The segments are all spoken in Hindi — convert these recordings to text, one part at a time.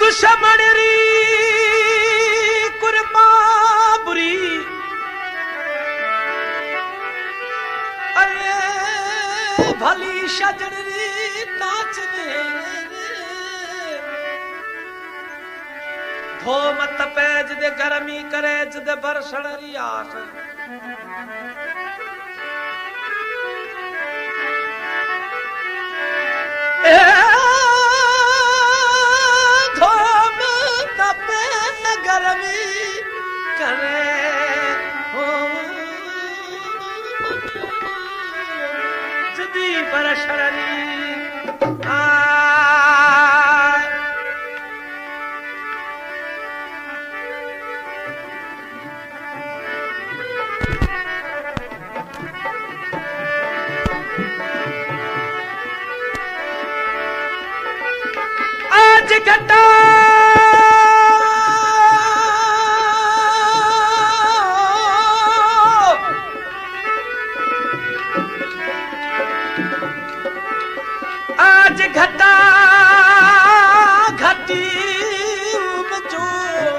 दुश्मन री कुर्बा बुरी अरे भली सजन री नाचने धो मत पैज दे गर्मी करे जदे बरसण री आस धो मत पैज गर्मी करे हो जदी बरसण री घटा आज घटा घटी बचो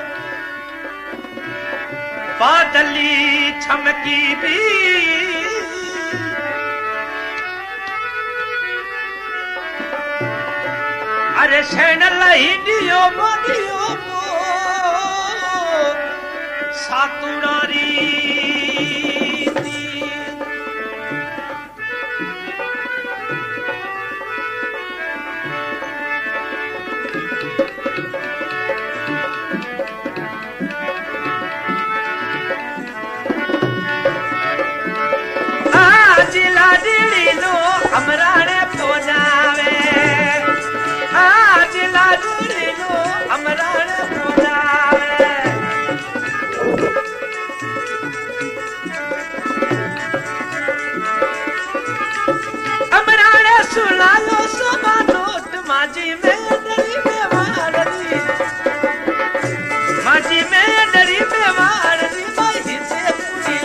बादली छमकी भी अरे शेण लही दियो मनियो सातुरारी आज लाडली लो अमराणे पोजावे आज लाडली लो अमराणे पोजावे अमराणे सुना लो सवा नोट माजी में डरी बेवारदी माजी में डरी बेवारदी भाई से पूरी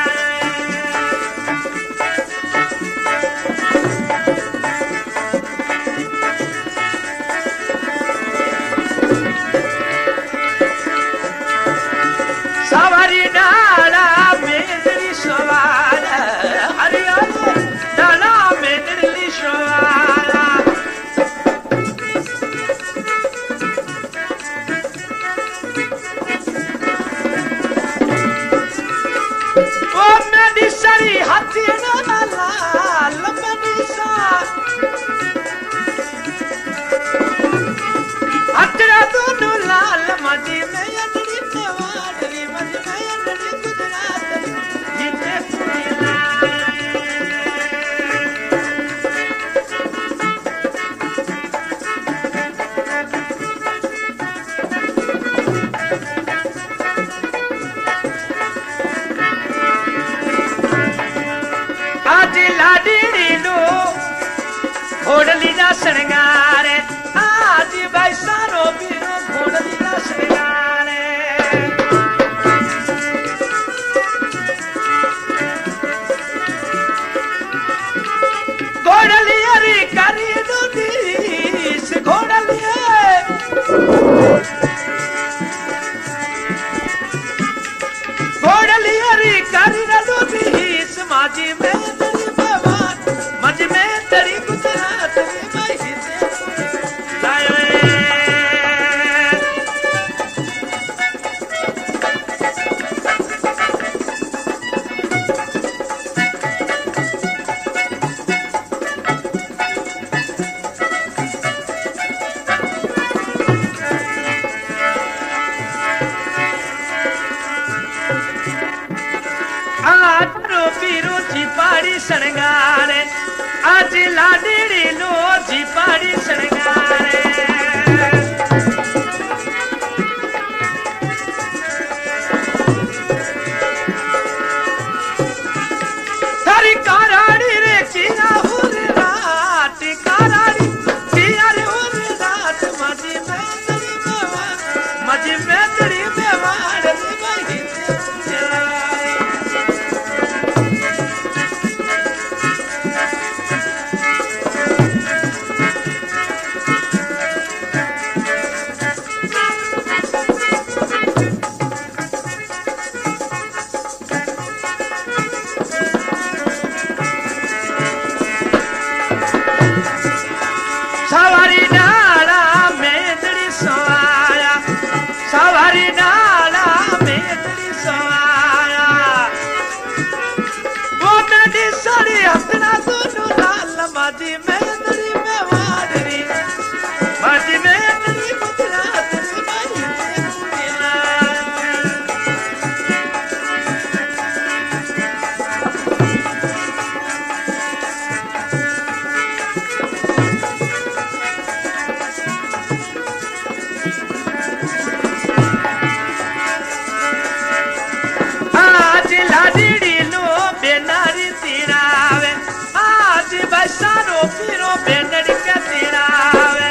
सवारी डाला मेरी सवार हरियाणा डाला मेरी सवार ओ मेरी सरी हाथी ना लाल मेरी सा अतरा दोनों लाल मजी में अंदरी पेवाड़ी मजी में अंदरी गुजरात जिते पुरीला आज लाडली लो घोड़ली ना श्रृंगार आज भाई सारो बीरो घोड़ली ना श्रृंगार घोड़ली हरी करी नदीस घोड़ली घोड़ली हरी करी नदीस माजी में तेरी बेवार माजी में तेरी गुजरात में भाई से लायो पाड़ी श्रृंगारे आज लाडली लो जी पाड़ी श्रृंगारे थारी काराड़ी रे किया हुर रात काराड़ी किया रे हुर रात मजी में तेरी बेवार मजी में तेरी बेवार भाई तीरावे आज बैसारो पीरो बेंदड़ी के तीरावे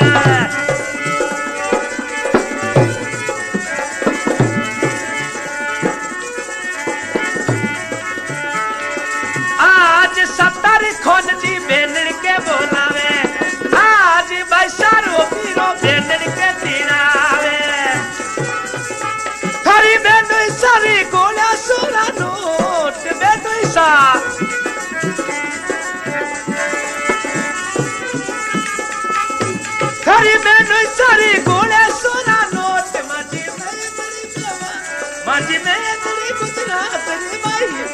आज 70 खोन दी बेंदड़ी के बोलावे आज बैसारो पीरो बेंदड़ी के तीरावे थारी बेंदू सारी गोला सोला नोट बेंदू सा थारी बेंदू सारी गोला सोला नोट माजी में तेरी गुजरात रे भाई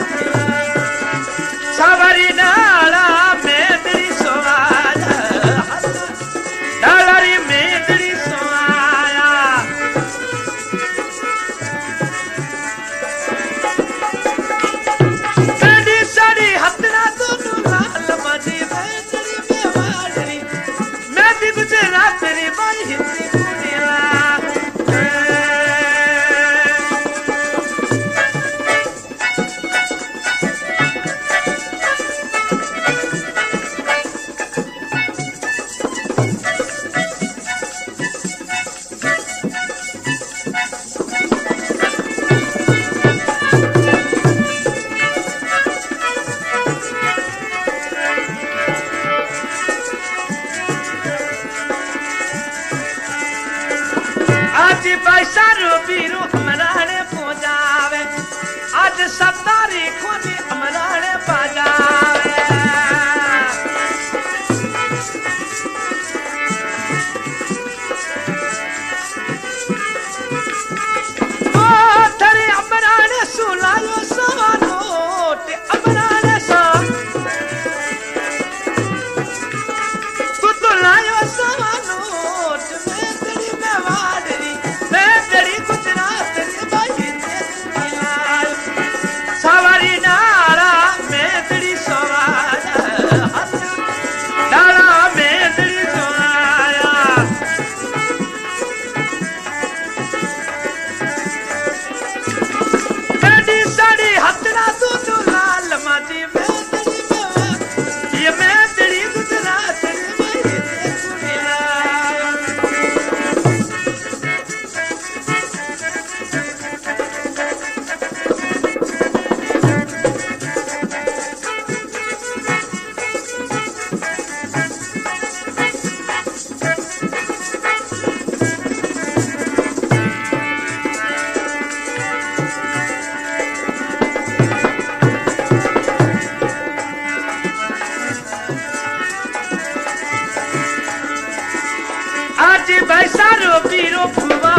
सावरी नाला में तेरी सोवाया डालरी में तेरी सोवाया सड़ी सड़ी हथना दोनों लाल माजी में तेरी बेवाड़ी मैं दी गुजरात रे भाई हिंदी कुड़िया आज बैसारो पीरो अमराने पहुंचावे आज 70 खोनी अमराने बजावे ओ तेरे अमराने सुलायो सवा नोट अमराने सा तू तो लायो सवा नोट मैं तेरी बेवाड़ी मैं तेरी गुजरात रे भाई सवारी नाला मैं तेरी सवाया डाला मैं तेरी सवाया मेरी साड़ी हथना तू लाल माजी मैं तेरी बेवा ये मैं तेरी गुजरात रे भाई आज बैसारो पीरो फुवा